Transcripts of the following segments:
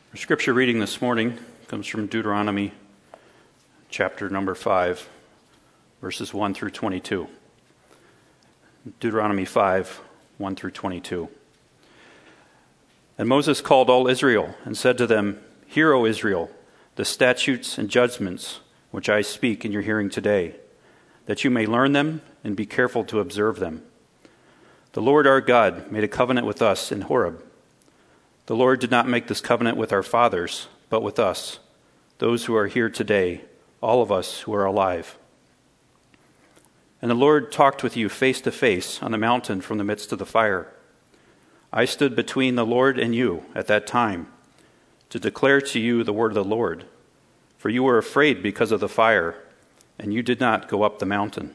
Our scripture reading this morning comes from Deuteronomy chapter number 5, verses 1 through 22. Deuteronomy 5, 1 through 22. And Moses called all Israel and said to them, "Hear, O Israel, the statutes and judgments which I speak in your hearing today, that you may learn them and be careful to observe them. The Lord our God made a covenant with us in Horeb. The Lord did not make this covenant with our fathers, but with us, those who are here today, all of us who are alive. And the Lord talked with you face to face on the mountain from the midst of the fire. I stood between the Lord and you at that time to declare to you the word of the Lord, for you were afraid because of the fire, and you did not go up the mountain.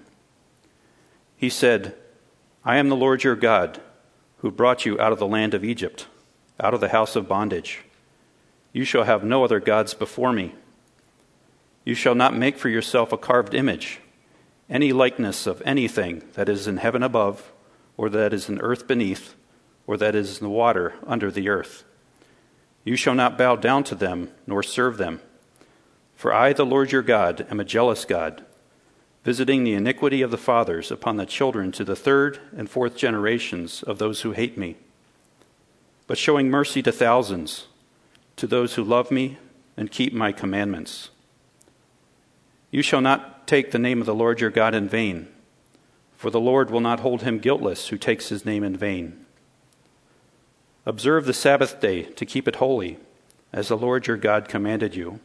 He said, I am the Lord your God, who brought you out of the land of Egypt, out of the house of bondage. You shall have no other gods before me. You shall not make for yourself a carved image, any likeness of anything that is in heaven above, or that is in earth beneath, or that is in the water under the earth. You shall not bow down to them, nor serve them. For I, the Lord your God, am a jealous God, visiting the iniquity of the fathers upon the children to the third and fourth generations of those who hate me, but showing mercy to thousands, to those who love me and keep my commandments. You shall not take the name of the Lord your God in vain, for the Lord will not hold him guiltless who takes his name in vain. Observe the Sabbath day to keep it holy, as the Lord your God commanded you.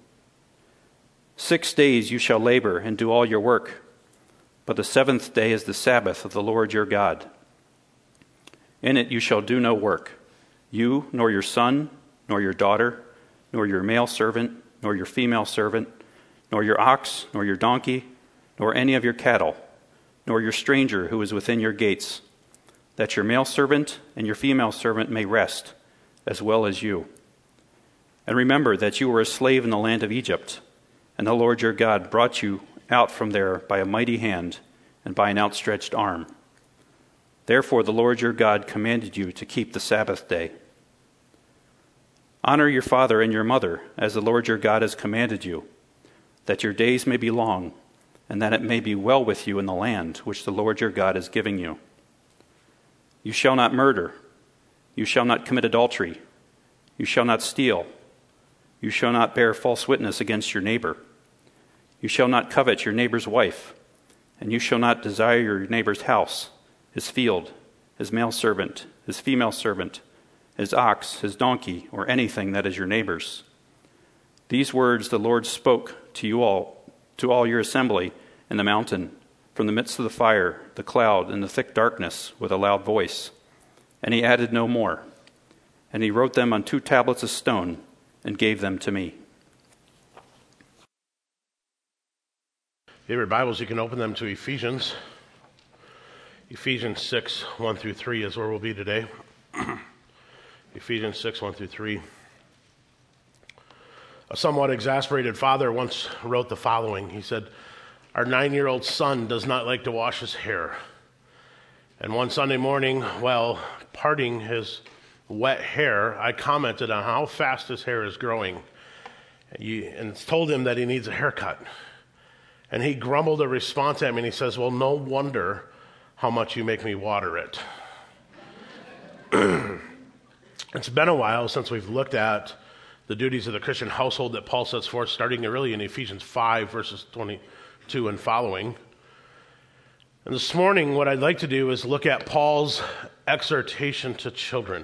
6 days you shall labor and do all your work, but the seventh day is the Sabbath of the Lord your God. In it you shall do no work, you, nor your son, nor your daughter, nor your male servant, nor your female servant, nor your ox, nor your donkey, nor any of your cattle, nor your stranger who is within your gates, that your male servant and your female servant may rest, as well as you. And remember that you were a slave in the land of Egypt, and the Lord your God brought you out from there by a mighty hand and by an outstretched arm. Therefore the Lord your God commanded you to keep the Sabbath day. Honor your father and your mother, as the Lord your God has commanded you, that your days may be long, and that it may be well with you in the land which the Lord your God is giving you. You shall not murder. You shall not commit adultery. You shall not steal. You shall not bear false witness against your neighbor. You shall not covet your neighbor's wife, and you shall not desire your neighbor's house, his field, his male servant, his female servant, his ox, his donkey, or anything that is your neighbor's. These words the Lord spoke to all your assembly in the mountain, from the midst of the fire, the cloud, and the thick darkness, with a loud voice. And he added no more. And he wrote them on 2 tablets of stone and gave them to me. If you have your Bibles, you can open them to Ephesians. Ephesians 6, 1 through 3 is where we'll be today. Ephesians 6, 1 through 3. A somewhat exasperated father once wrote the following. He said, our 9-year-old son does not like to wash his hair. And one Sunday morning, while parting his wet hair, I commented on how fast his hair is growing and told him that he needs a haircut. And he grumbled a response at me, and he says, well, no wonder how much you make me water it. It's been a while since we've looked at the duties of the Christian household that Paul sets forth, starting really in Ephesians 5, verses 22 and following. And this morning, what I'd like to do is look at Paul's exhortation to children.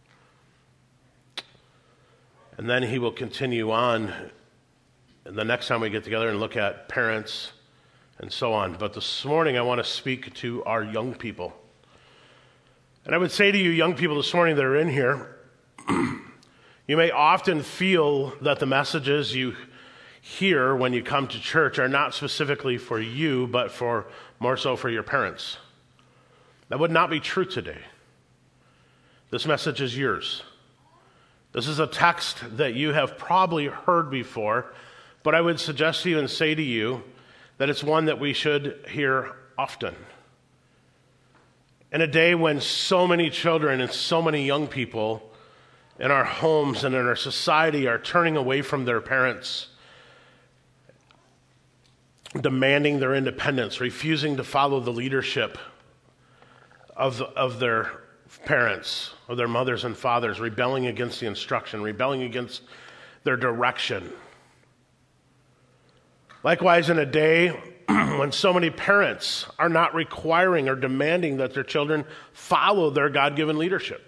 And then he will continue on the next time we get together and look at parents and so on. But this morning, I want to speak to our young people. And I would say to you, young people this morning that are in here, you may often feel that the messages you hear when you come to church are not specifically for you, but more so for your parents. That would not be true today. This message is yours. This is a text that you have probably heard before, but I would suggest to you and say to you that it's one that we should hear often. In a day when so many children and so many young people in our homes and in our society are turning away from their parents, demanding their independence, refusing to follow the leadership of their parents, of their mothers and fathers, rebelling against the instruction, rebelling against their direction. Likewise, in a day when so many parents are not requiring or demanding that their children follow their God-given leadership.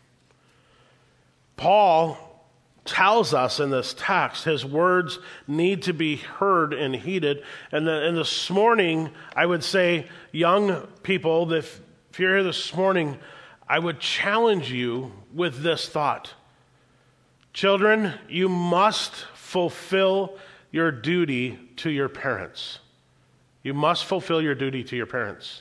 Paul tells us in this text his words need to be heard and heeded. And this morning, I would say, young people, if you're here this morning, I would challenge you with this thought. Children, you must fulfill your duty to your parents. You must fulfill your duty to your parents.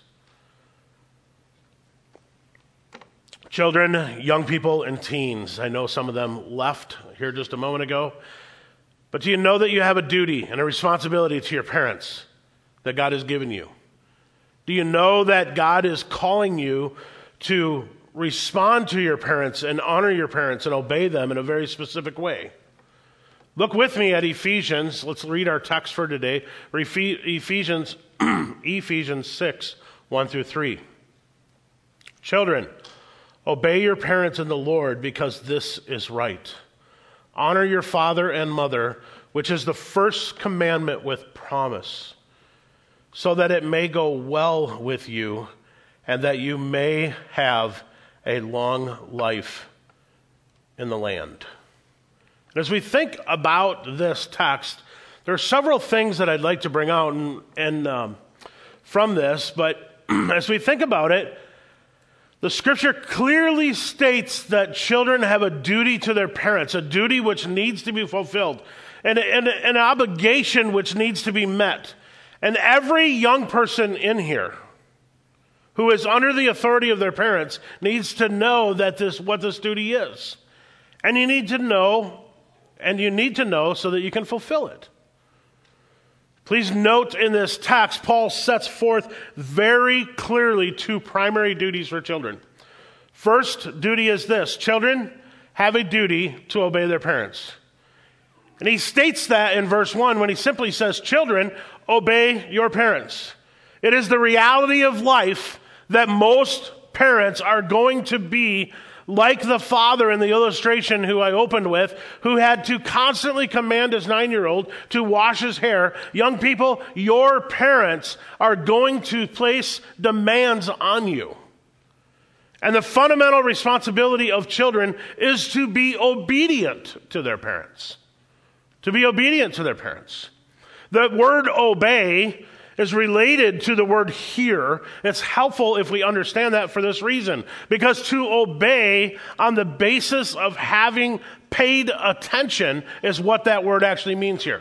Children, young people, and teens. I know some of them left here just a moment ago. But do you know that you have a duty and a responsibility to your parents that God has given you? Do you know that God is calling you to respond to your parents and honor your parents and obey them in a very specific way? Look with me at Ephesians. Let's read our text for today. Ephesians 6, 1 through 3. Children, obey your parents in the Lord, because this is right. Honor your father and mother, which is the first commandment with promise, so that it may go well with you and that you may have a long life in the land. And as we think about this text, there are several things that I'd like to bring out and from this, but as we think about it, the scripture clearly states that children have a duty to their parents, a duty which needs to be fulfilled, and an obligation which needs to be met. And every young person in here who is under the authority of their parents needs to know that what this duty is. And you need to know so that you can fulfill it. Please note in this text, Paul sets forth very clearly two primary duties for children. First duty is this: children have a duty to obey their parents. And he states that in verse 1 when he simply says, children, obey your parents. It is the reality of life that most parents are going to be like the father in the illustration who I opened with, who had to constantly command his 9-year-old to wash his hair. Young people, your parents are going to place demands on you. And the fundamental responsibility of children is to be obedient to their parents. To be obedient to their parents. The word obey is related to the word hear. It's helpful if we understand that for this reason. Because to obey on the basis of having paid attention is what that word actually means here.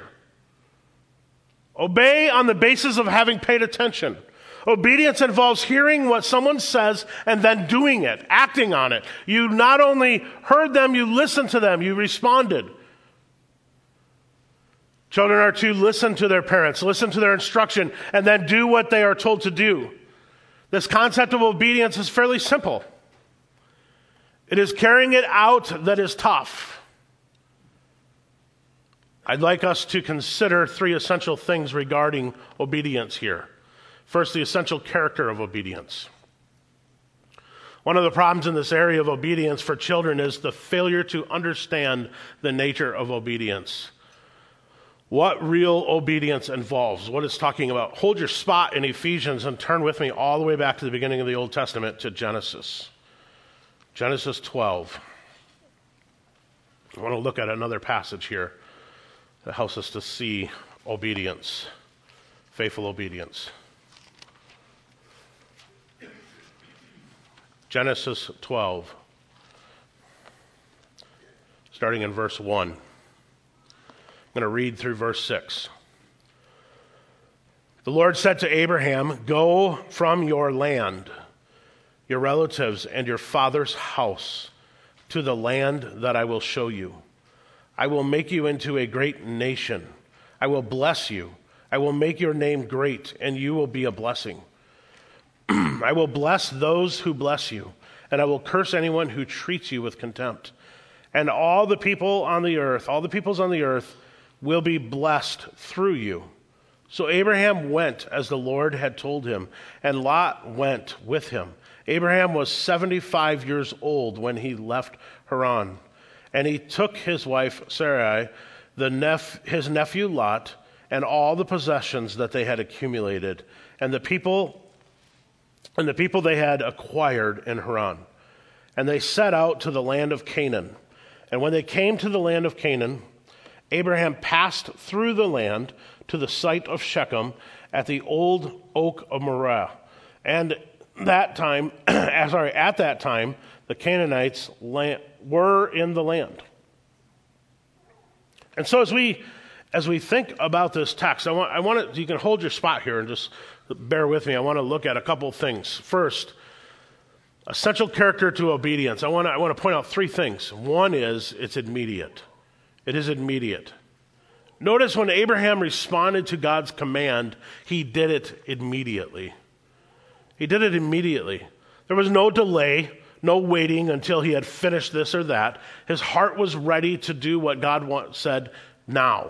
Obey on the basis of having paid attention. Obedience involves hearing what someone says and then doing it, acting on it. You not only heard them, you listened to them, you responded. Children are to listen to their parents, listen to their instruction, and then do what they are told to do. This concept of obedience is fairly simple. It is carrying it out that is tough. I'd like us to consider three essential things regarding obedience here. First, the essential character of obedience. One of the problems in this area of obedience for children is the failure to understand the nature of obedience. What real obedience involves, what it's talking about. Hold your spot in Ephesians and turn with me all the way back to the beginning of the Old Testament to Genesis. Genesis 12. I want to look at another passage here that helps us to see obedience, faithful obedience. Genesis 12, starting in verse 1. I'm going to read through verse 6. The Lord said to Abraham, "Go from your land, your relatives, and your father's house to the land that I will show you. I will make you into a great nation. I will bless you. I will make your name great, and you will be a blessing. I will bless those who bless you, and I will curse anyone who treats you with contempt. and all the peoples on the earth will be blessed through you. So Abraham went as the Lord had told him, and Lot went with him. Abraham was 75 years old when he left Haran, and he took his wife Sarai, his nephew Lot, and all the possessions that they had accumulated, and the people they had acquired in Haran. And they set out to the land of Canaan. And when they came to the land of Canaan, Abraham passed through the land to the site of Shechem at the old oak of Moreh. And at that time, the Canaanites were in the land. And so as we think about this text, I want to, you can hold your spot here and just bear with me. I want to look at a couple things. First, essential character to obedience. I want to point out three things. One is it's immediate. It is immediate. Notice when Abraham responded to God's command, he did it immediately. He did it immediately. There was no delay, no waiting until he had finished this or that. His heart was ready to do what God said now.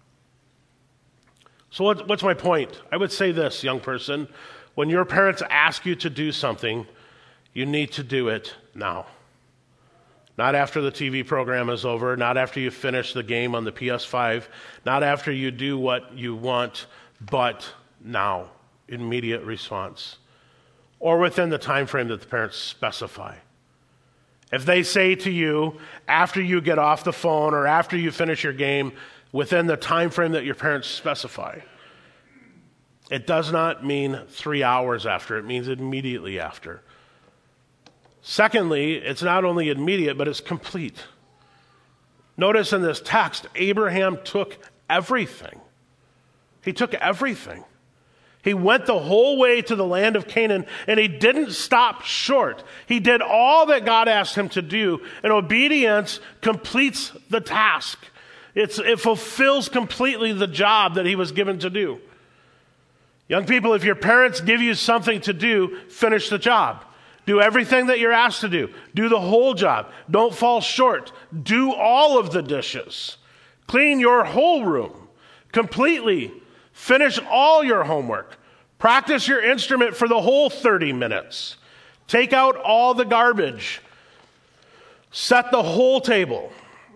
So what's my point? I would say this, young person. When your parents ask you to do something, you need to do it now. Not after the TV program is over, not after you finish the game on the PS5, not after you do what you want, but now. Immediate response. Or within the time frame that the parents specify. If they say to you, after you get off the phone or after you finish your game, within the time frame that your parents specify, it does not mean 3 hours after. It means immediately after. Secondly, it's not only immediate, but it's complete. Notice in this text, Abraham took everything. He took everything. He went the whole way to the land of Canaan, and he didn't stop short. He did all that God asked him to do, and obedience completes the task. It fulfills completely the job that he was given to do. Young people, if your parents give you something to do, finish the job. Do everything that you're asked to do. Do the whole job. Don't fall short. Do all of the dishes. Clean your whole room completely. Finish all your homework. Practice your instrument for the whole 30 minutes. Take out all the garbage. Set the whole table.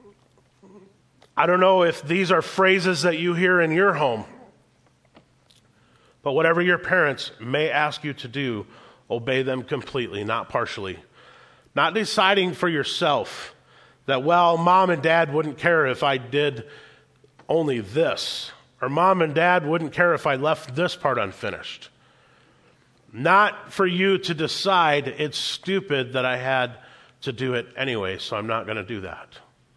I don't know if these are phrases that you hear in your home, but whatever your parents may ask you to do, obey them completely, not partially. Not deciding for yourself that, well, mom and dad wouldn't care if I did only this, or mom and dad wouldn't care if I left this part unfinished. Not for you to decide it's stupid that I had to do it anyway, so I'm not going to do that.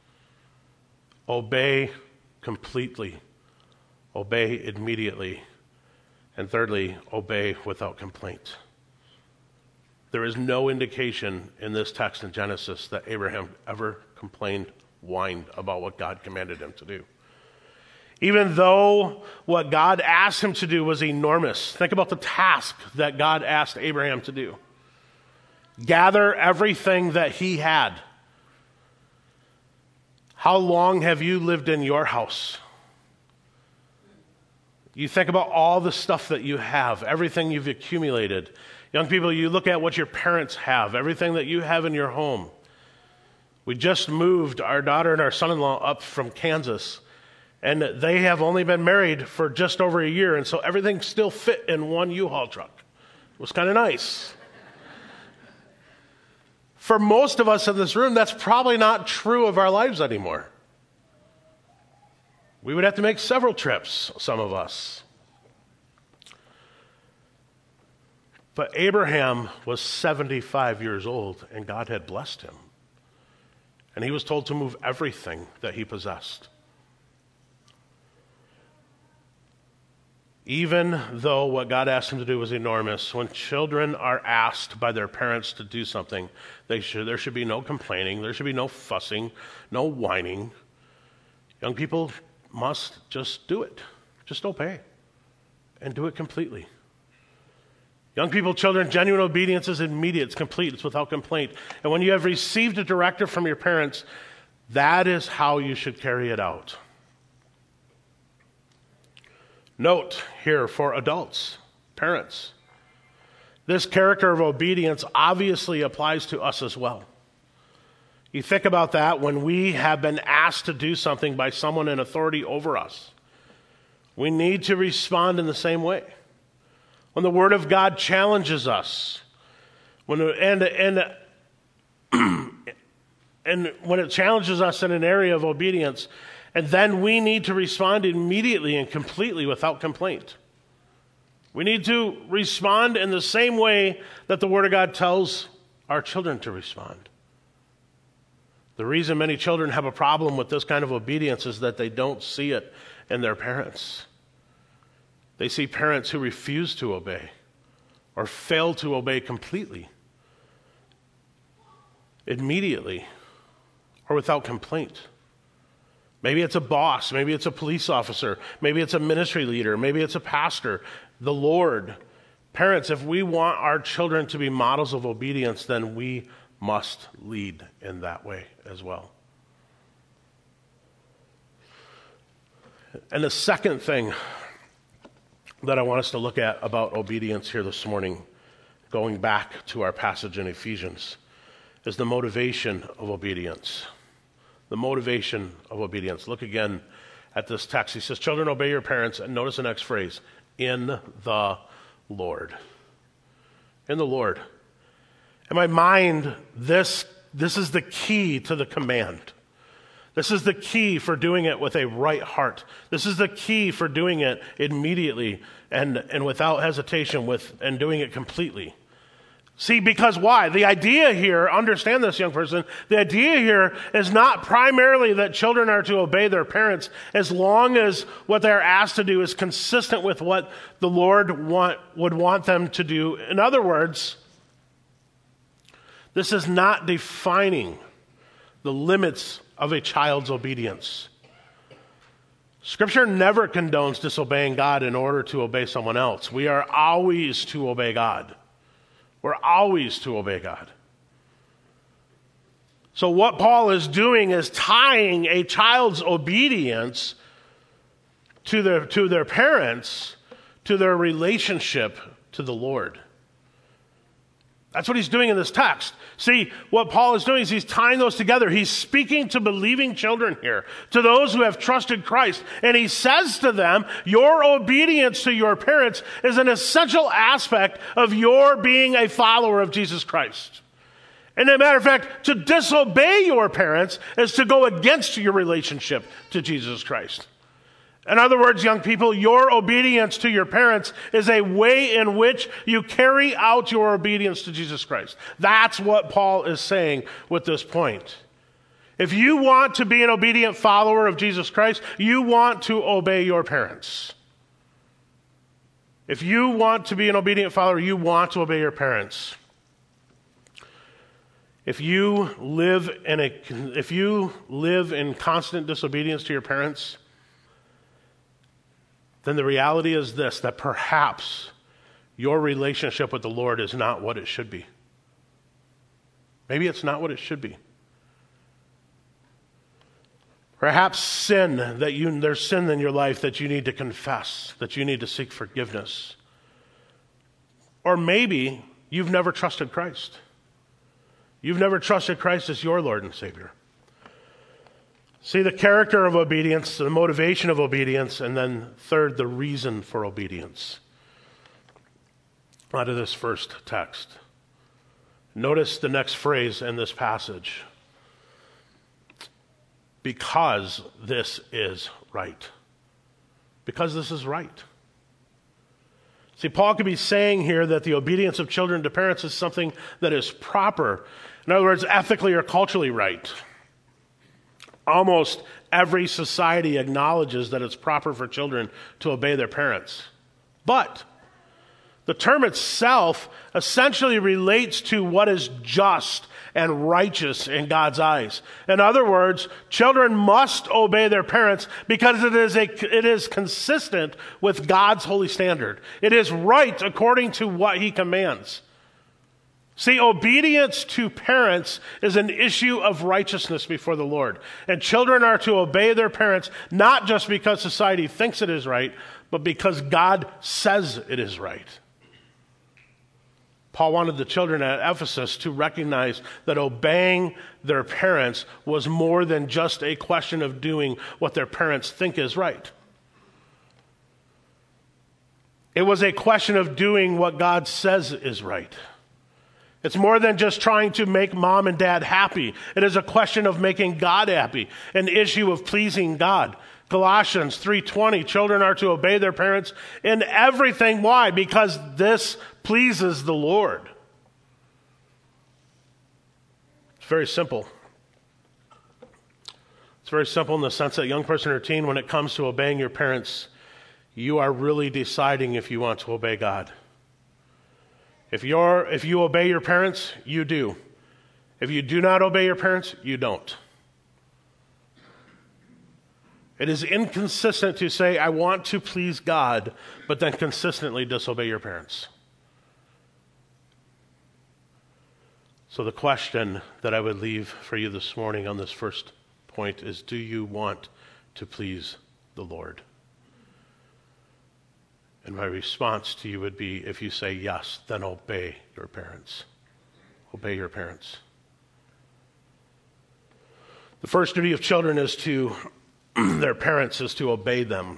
Obey completely. Obey immediately. And thirdly, obey without complaint. There is no indication in this text in Genesis that Abraham ever complained, whined about what God commanded him to do. Even though what God asked him to do was enormous. Think about the task that God asked Abraham to do. Gather everything that he had. How long have you lived in your house? You think about all the stuff that you have, everything you've accumulated. Young people, you look at what your parents have, everything that you have in your home. We just moved our daughter and our son-in-law up from Kansas, and they have only been married for just over a year, and so everything still fit in one U-Haul truck. It was kind of nice. For most of us in this room, that's probably not true of our lives anymore. We would have to make several trips, some of us. But Abraham was 75 years old, and God had blessed him. And he was told to move everything that he possessed. Even though what God asked him to do was enormous, when children are asked by their parents to do something, there should be no complaining, there should be no fussing, no whining. Young people must just do it. Just obey. And do it completely. Young people, children, genuine obedience is immediate, it's complete, it's without complaint. And when you have received a directive from your parents, That is how you should carry it out. Note here for adults, parents, this character of obedience obviously applies to us as well. You think about that when we have been asked to do something by someone in authority over us. We need to respond in the same way. When the Word of God challenges us, and when it challenges us in an area of obedience, and then we need to respond immediately and completely without complaint. We need to respond in the same way that the Word of God tells our children to respond. The reason many children have a problem with this kind of obedience is that they don't see it in their parents. They see parents who refuse to obey or fail to obey completely, immediately, or without complaint. Maybe it's a boss, maybe it's a police officer, maybe it's a ministry leader, maybe it's a pastor, the Lord. Parents, if we want our children to be models of obedience, then we must lead in that way as well. And the second thing that I want us to look at about obedience here this morning, going back to our passage in Ephesians, is the motivation of obedience. The motivation of obedience. Look again at this text. He says, children, obey your parents. And notice the next phrase, in the Lord. In the Lord. In my mind, this is the key to the command. This is the key for doing it with a right heart. This is the key for doing it immediately and without hesitation and doing it completely. See, because why? The idea here, understand this, young person, the idea here is not primarily that children are to obey their parents as long as what they're asked to do is consistent with what the Lord would want them to do. In other words, this is not defining the limits of a child's obedience. Scripture never condones disobeying God in order to obey someone else. We are always to obey God. We're always to obey God. So what Paul is doing is tying a child's obedience to their parents, to their relationship to the Lord. That's what he's doing in this text. See, what Paul is doing is he's tying those together. He's speaking to believing children here, to those who have trusted Christ. And he says to them, your obedience to your parents is an essential aspect of your being a follower of Jesus Christ. And as a matter of fact, to disobey your parents is to go against your relationship to Jesus Christ. In other words, young people, your obedience to your parents is a way in which you carry out your obedience to Jesus Christ. That's what Paul is saying with this point. If you want to be an obedient follower of Jesus Christ, you want to obey your parents. If you want to be an obedient follower, you want to obey your parents. If you live in constant disobedience to your parents, then the reality is this, that perhaps your relationship with the Lord is not what it should be. Maybe it's not what it should be. Perhaps there's sin in your life that you need to confess, that you need to seek forgiveness. Or maybe you've never trusted Christ. You've never trusted Christ as your Lord and Savior. See, the character of obedience, the motivation of obedience, and then third, the reason for obedience. Out of this first text. Notice the next phrase in this passage. Because this is right. Because this is right. See, Paul could be saying here that the obedience of children to parents is something that is proper. In other words, ethically or culturally right. Almost every society acknowledges that it's proper for children to obey their parents. But the term itself essentially relates to what is just and righteous in God's eyes. In other words, children must obey their parents because it is consistent with God's holy standard. It is right according to what He commands. See, obedience to parents is an issue of righteousness before the Lord. And children are to obey their parents not just because society thinks it is right, but because God says it is right. Paul wanted the children at Ephesus to recognize that obeying their parents was more than just a question of doing what their parents think is right. It was a question of doing what God says is right. It's more than just trying to make mom and dad happy. It is a question of making God happy, an issue of pleasing God. Colossians 3:20, children are to obey their parents in everything. Why? Because this pleases the Lord. It's very simple. It's very simple in the sense that young person or teen, when it comes to obeying your parents, you are really deciding if you want to obey God. If you obey your parents, you do. If you do not obey your parents, you don't. It is inconsistent to say, I want to please God, but then consistently disobey your parents. So the question that I would leave for you this morning on this first point is, do you want to please the Lord? And my response to you would be, if you say yes, then obey your parents. Obey your parents. The first duty of children is to their parents is to obey them.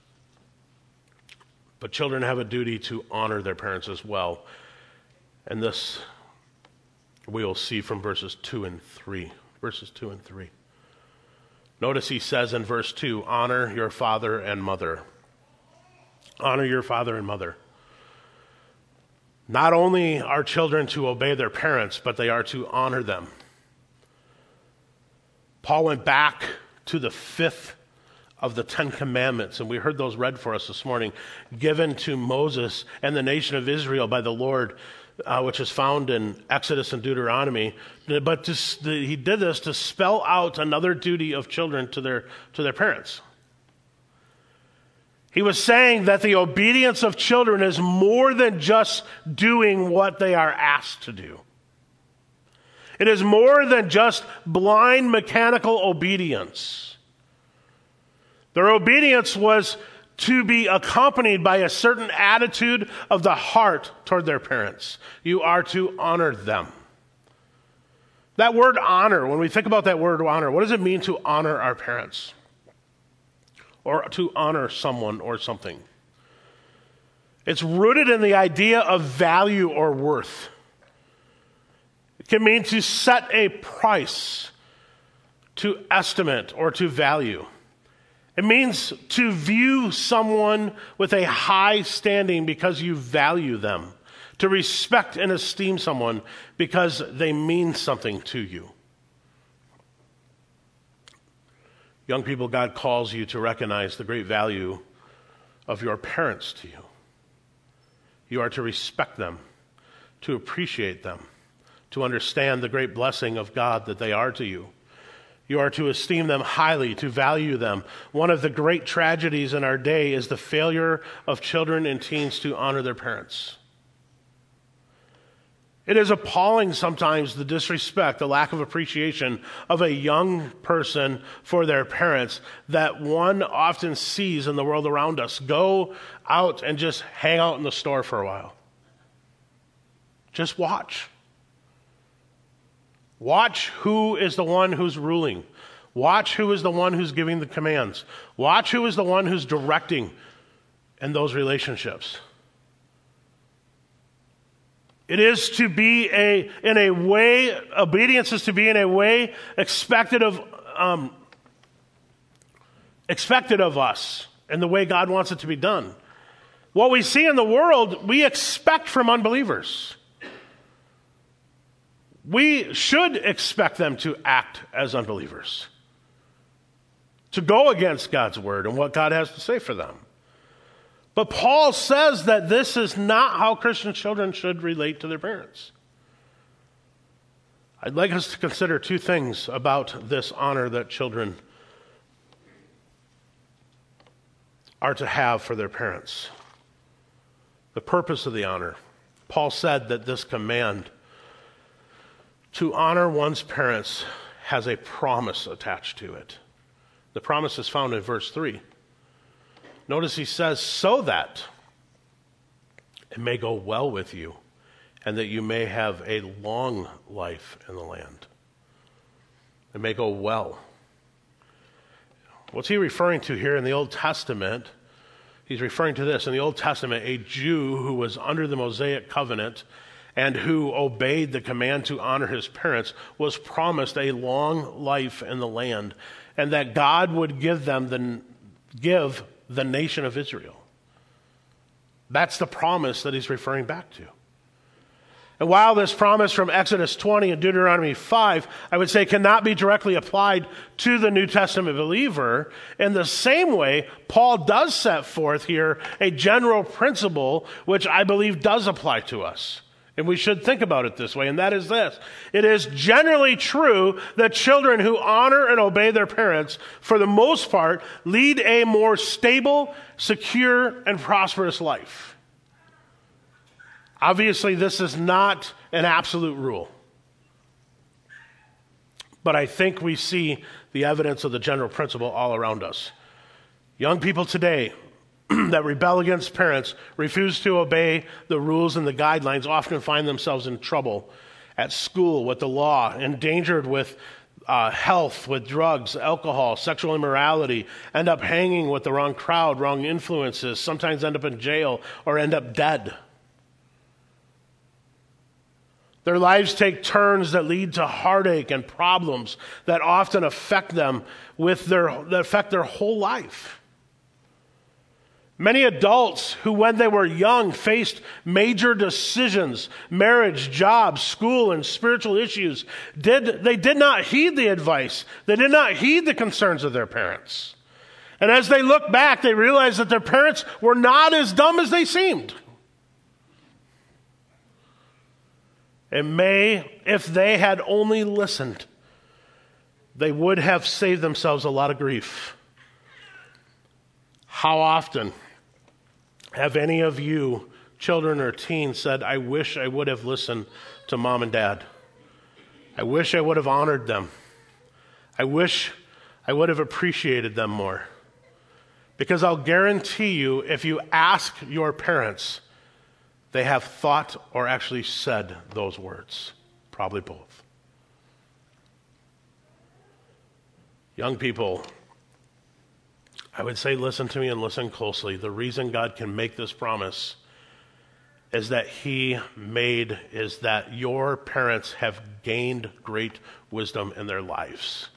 But children have a duty to honor their parents as well. And this we will see from verses 2 and 3. Verses 2 and 3. Notice he says in verse 2, honor your father and mother. Honor your father and mother. Not only are children to obey their parents, but they are to honor them. Paul went back to the 5th of the 10 commandments, and we heard those read for us this morning, given to Moses and the nation of Israel by the Lord, which is found in Exodus and Deuteronomy. But he did this to spell out another duty of children to their parents. He was saying that the obedience of children is more than just doing what they are asked to do. It is more than just blind mechanical obedience. Their obedience was to be accompanied by a certain attitude of the heart toward their parents. You are to honor them. That word honor, when we think about that word honor, what does it mean to honor our parents? Or to honor someone or something? It's rooted in the idea of value or worth. It can mean to set a price, to estimate, or to value. It means to view someone with a high standing because you value them. To respect and esteem someone because they mean something to you. Young people, God calls you to recognize the great value of your parents to you. You are to respect them, to appreciate them, to understand the great blessing of God that they are to you. You are to esteem them highly, to value them. One of the great tragedies in our day is the failure of children and teens to honor their parents. It is appalling sometimes, the disrespect, the lack of appreciation of a young person for their parents that one often sees in the world around us. Go out and just hang out in the store for a while. Just watch. Watch who is the one who's ruling. Watch who is the one who's giving the commands. Watch who is the one who's directing in those relationships. It is to be in a way, obedience is to be in a way expected of us and the way God wants it to be done. What we see in the world, we expect from unbelievers. We should expect them to act as unbelievers, to go against God's word and what God has to say for them. But Paul says that this is not how Christian children should relate to their parents. I'd like us to consider two things about this honor that children are to have for their parents. The purpose of the honor. Paul said that this command To honor one's parents has a promise attached to it. The promise is found in verse 3. Notice he says, so that it may go well with you, and that you may have a long life in the land. It may go well. What's he referring to here in the Old Testament? He's referring to this. In the Old Testament, a Jew who was under the Mosaic covenant and who obeyed the command to honor his parents was promised a long life in the land, and that God would give the nation of Israel. That's the promise that he's referring back to. And while this promise from Exodus 20 and Deuteronomy 5, I would say, cannot be directly applied to the New Testament believer, in the same way, Paul does set forth here a general principle which I believe does apply to us. And we should think about it this way, and that is this. It is generally true that children who honor and obey their parents, for the most part, lead a more stable, secure, and prosperous life. Obviously, this is not an absolute rule. But I think we see the evidence of the general principle all around us. Young people today that rebel against parents, refuse to obey the rules and the guidelines, often find themselves in trouble at school, with the law, endangered with health, with drugs, alcohol, sexual immorality, end up hanging with the wrong crowd, wrong influences, sometimes end up in jail or end up dead. Their lives take turns that lead to heartache and problems that often affect them that affect their whole life. Many adults who, when they were young, faced major decisions, marriage, jobs, school, and spiritual issues, they did not heed the advice. They did not heed the concerns of their parents. And as they look back, they realize that their parents were not as dumb as they seemed. And if they had only listened, they would have saved themselves a lot of grief. How often have any of you, children or teens, said, I wish I would have listened to mom and dad. I wish I would have honored them. I wish I would have appreciated them more. Because I'll guarantee you, if you ask your parents, they have thought or actually said those words. Probably both. Young people, I would say listen to me and listen closely. The reason God can make this promise is that your parents have gained great wisdom in their lives.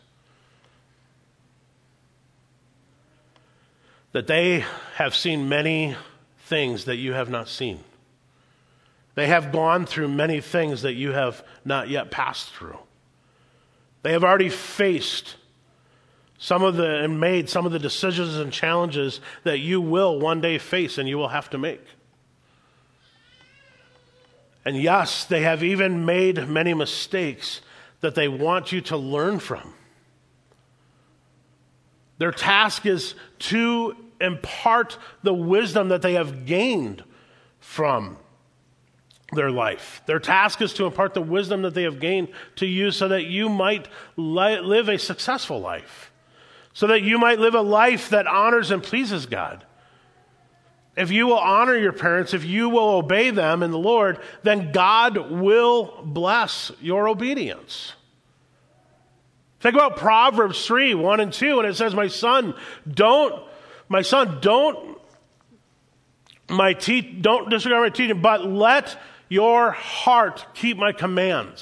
That they have seen many things that you have not seen. They have gone through many things that you have not yet passed through. They have already faced and made some of the decisions and challenges that you will one day face and you will have to make. And yes, they have even made many mistakes that they want you to learn from. Their task is to impart the wisdom that they have gained from their life. Their task is to impart the wisdom that they have gained to you so that you might live a successful life. So that you might live a life that honors and pleases God. If you will honor your parents, if you will obey them in the Lord, then God will bless your obedience. Think about Proverbs 3, 1 and 2, and it says, don't disregard my teaching, but let your heart keep my commands,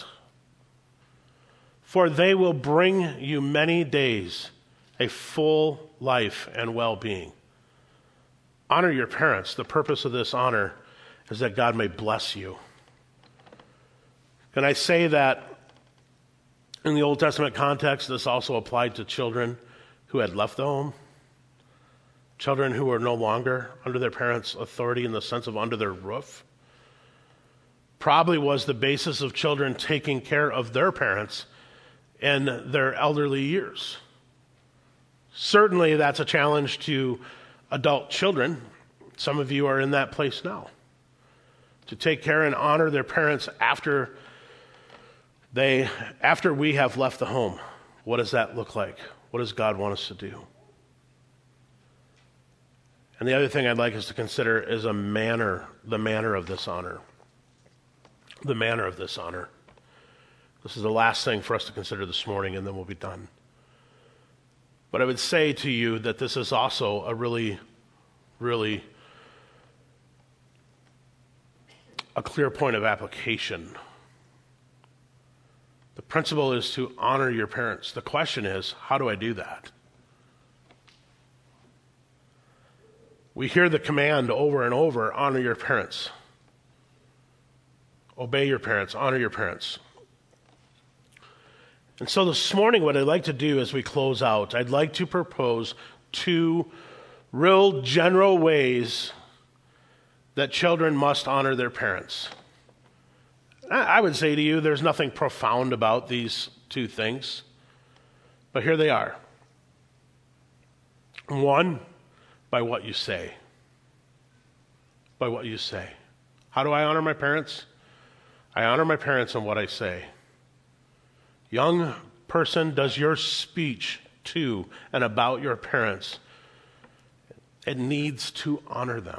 for they will bring you many days, a full life and well-being. Honor your parents. The purpose of this honor is that God may bless you. Can I say that in the Old Testament context, this also applied to children who had left the home? Children who were no longer under their parents' authority in the sense of under their roof? Probably was the basis of children taking care of their parents in their elderly years. Certainly, that's a challenge to adult children. Some of you are in that place now. To take care and honor their parents after After we have left the home, what does that look like? What does God want us to do? And the other thing I'd like us to consider is the manner of this honor. The manner of this honor. This is the last thing for us to consider this morning, and then we'll be done. But I would say to you that this is also a really, really a clear point of application. The principle is to honor your parents. The question is, how do I do that? We hear the command over and over, honor your parents. Obey your parents, honor your parents. And so this morning, what I'd like to do as we close out, I'd like to propose 2 real general ways that children must honor their parents. I would say to you, there's nothing profound about these 2 things, but here they are. 1, by what you say. By what you say. How do I honor my parents? I honor my parents in what I say. Young person, does your speech to and about your parents, it needs to honor them.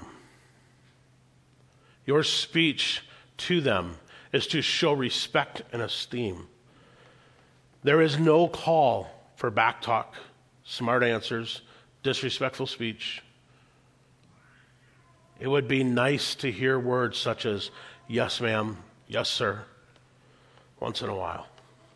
Your speech to them is to show respect and esteem. There is no call for backtalk, smart answers, disrespectful speech. It would be nice to hear words such as, yes, ma'am, yes, sir, once in a while.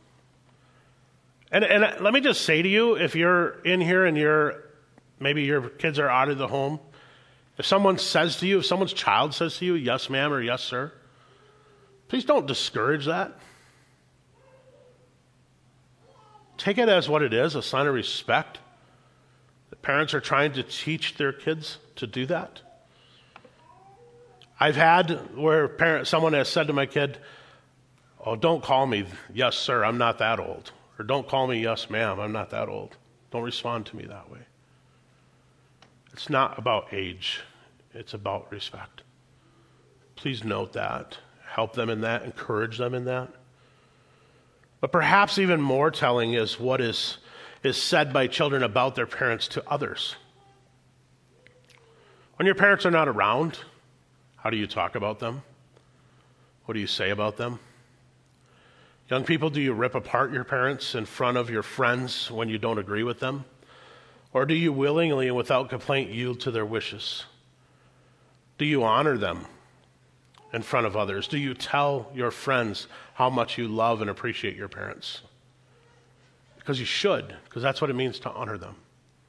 And let me just say to you, if you're in here and maybe your kids are out of the home, if someone says to you, if someone's child says to you, yes, ma'am, or yes, sir, please don't discourage that. Take it as what it is, a sign of respect. The parents are trying to teach their kids to do that. I've had where someone has said to my kid, oh, don't call me yes, sir, I'm not that old. Or don't call me yes, ma'am, I'm not that old. Don't respond to me that way. It's not about age. It's about respect. Please note that. Help them in that. Encourage them in that. But perhaps even more telling is what is said by children about their parents to others. When your parents are not around, how do you talk about them? What do you say about them? Young people, do you rip apart your parents in front of your friends when you don't agree with them? Or do you willingly and without complaint yield to their wishes? Do you honor them in front of others? Do you tell your friends how much you love and appreciate your parents? Because you should, because that's what it means to honor them.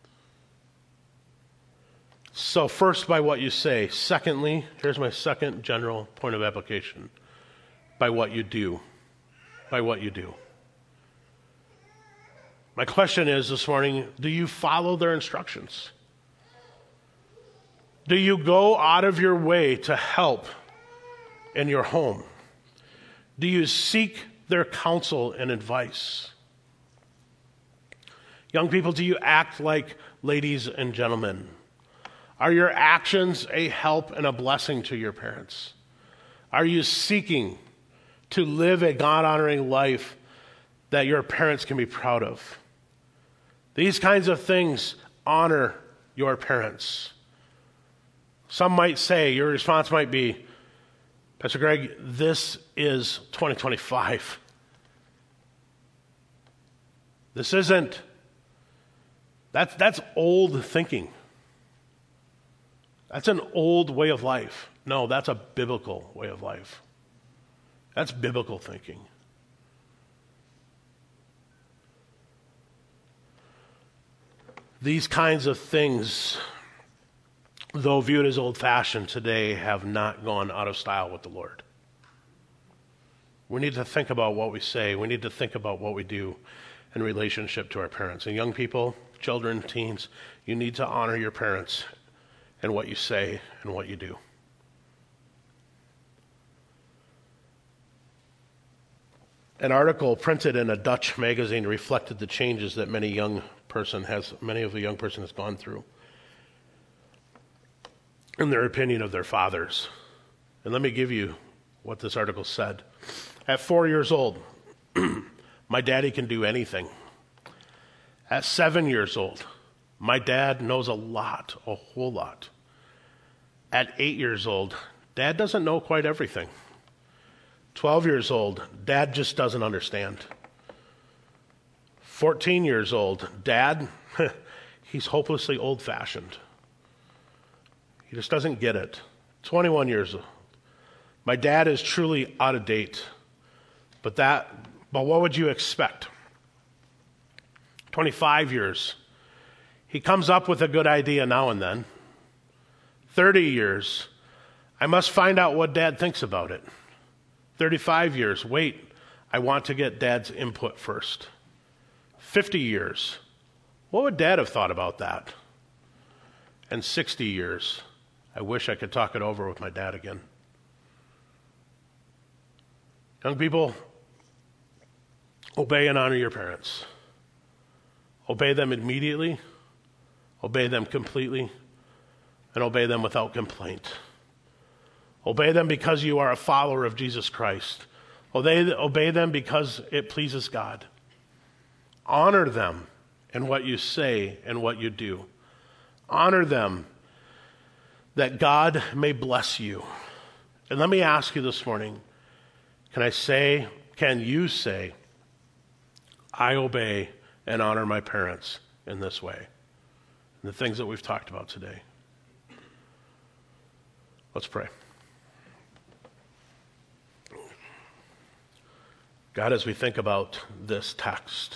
So first, by what you say. Secondly, here's my second general point of application. By what you do. By what you do. My question is this morning, do you follow their instructions? Do you go out of your way to help in your home? Do you seek their counsel and advice? Young people, do you act like ladies and gentlemen? Are your actions a help and a blessing to your parents? Are you seeking to live a God-honoring life that your parents can be proud of? These kinds of things honor your parents. Some might say, your response might be, Pastor Greg, this is 2025. This isn't, that's old thinking. That's an old way of life. No, that's a biblical way of life. That's biblical thinking. These kinds of things, though viewed as old-fashioned today, have not gone out of style with the Lord. We need to think about what we say. We need to think about what we do in relationship to our parents. And young people, children, teens, you need to honor your parents and what you say and what you do. An article printed in a Dutch magazine reflected the changes that many of the young person has gone through in their opinion of their fathers. And let me give you what this article said. At 4 years old, My daddy can do anything. At 7 years old, my dad knows a lot, a whole lot. At 8 years old, Dad doesn't know quite everything. 12 years old, Dad just doesn't understand. 14 years old, Dad, he's hopelessly old-fashioned. He just doesn't get it. 21 years old, my dad is truly out of date. But what would you expect? 25 years, he comes up with a good idea now and then. 30 years, I must find out what Dad thinks about it. 35 years, wait, I want to get Dad's input first. 50 years, what would Dad have thought about that? And 60 years, I wish I could talk it over with my dad again. Young people, obey and honor your parents. Obey them immediately, obey them completely, and obey them without complaint. Obey them because you are a follower of Jesus Christ. Obey them because it pleases God. Honor them in what you say and what you do. Honor them that God may bless you. And let me ask you this morning, can you say, I obey and honor my parents in this way? And the things that we've talked about today. Let's pray. God, as we think about this text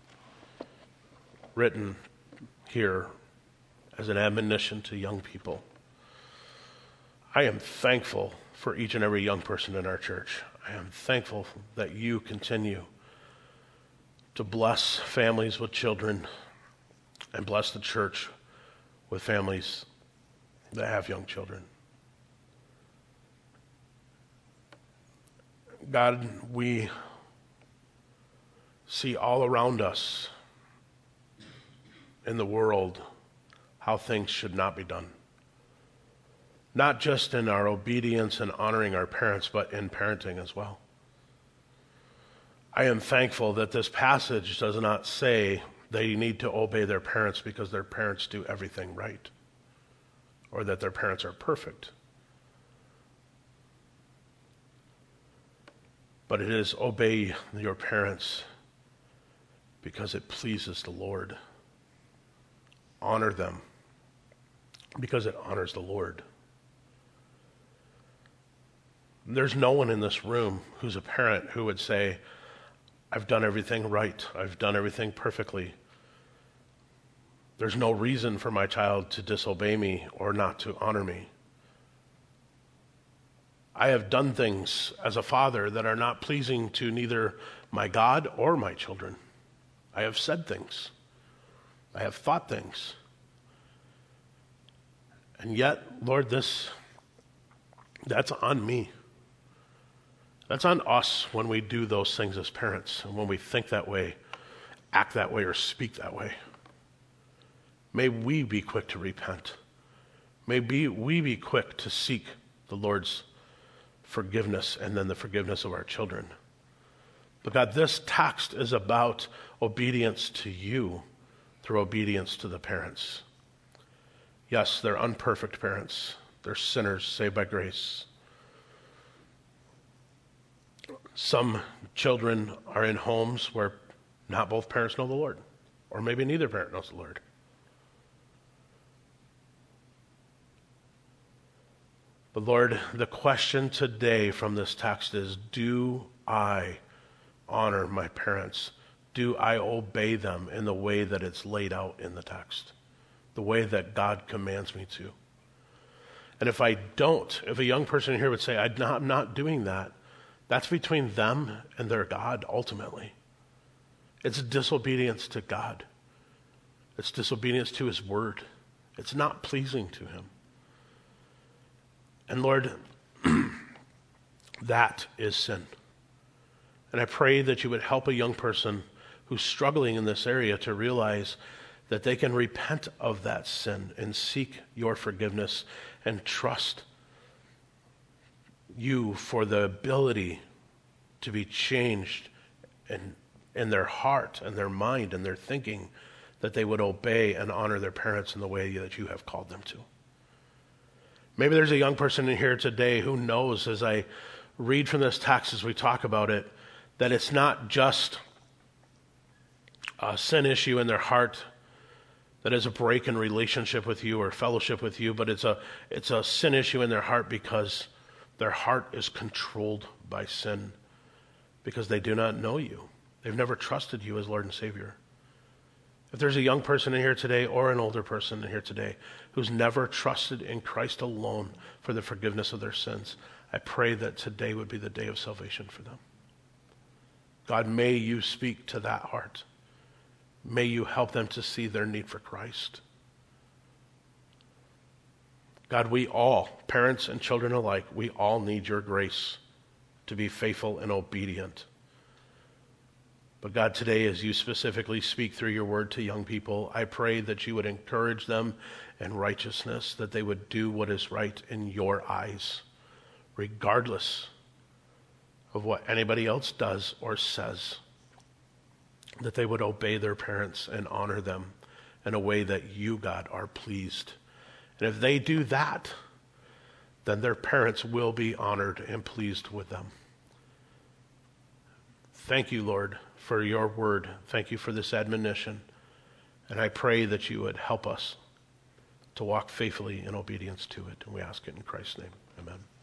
written here as an admonition to young people, I am thankful for each and every young person in our church. I am thankful that you continue to bless families with children and bless the church with families that have young children. God, we see all around us in the world how things should not be done. Not just in our obedience and honoring our parents, but in parenting as well. I am thankful that this passage does not say they need to obey their parents because their parents do everything right, or that their parents are perfect. But it is obey your parents because it pleases the Lord. Honor them because it honors the Lord. There's no one in this room who's a parent who would say, I've done everything right. I've done everything perfectly. There's no reason for my child to disobey me or not to honor me. I have done things as a father that are not pleasing to neither my God or my children. I have said things. I have thought things. And yet, Lord, that's on me. That's on us when we do those things as parents and when we think that way, act that way, or speak that way. May we be quick to repent. May we be quick to seek the Lord's forgiveness and then the forgiveness of our children. But God, this text is about obedience to you through obedience to the parents. Yes, they're unperfect parents. They're sinners saved by grace. Some children are in homes where not both parents know the Lord, or maybe neither parent knows the Lord. But Lord, the question today from this text is, do I honor my parents? Do I obey them in the way that it's laid out in the text? The way that God commands me to? And if I don't, if a young person here would say, I'm not doing that, that's between them and their God, ultimately. It's disobedience to God. It's disobedience to his word. It's not pleasing to him. And Lord, that is sin. And I pray that you would help a young person who's struggling in this area to realize that they can repent of that sin and seek your forgiveness and trust you for the ability to be changed in their heart and their mind and their thinking, that they would obey and honor their parents in the way that you have called them to. Maybe there's a young person in here today who knows, as I read from this text, as we talk about it, that it's not just a sin issue in their heart that is a break in relationship with you or fellowship with you, but it's a sin issue in their heart because their heart is controlled by sin, because they do not know you. They've never trusted you as Lord and Savior. If there's a young person in here today or an older person in here today who's never trusted in Christ alone for the forgiveness of their sins, I pray that today would be the day of salvation for them. God, may you speak to that heart. May you help them to see their need for Christ. God, we all, parents and children alike, we all need your grace to be faithful and obedient. But God, today, as you specifically speak through your word to young people, I pray that you would encourage them in righteousness, that they would do what is right in your eyes, regardless of what anybody else does or says, that they would obey their parents and honor them in a way that you, God, are pleased. And if they do that, then their parents will be honored and pleased with them. Thank you, Lord, for your word. Thank you for this admonition. And I pray that you would help us to walk faithfully in obedience to it. And we ask it in Christ's name. Amen.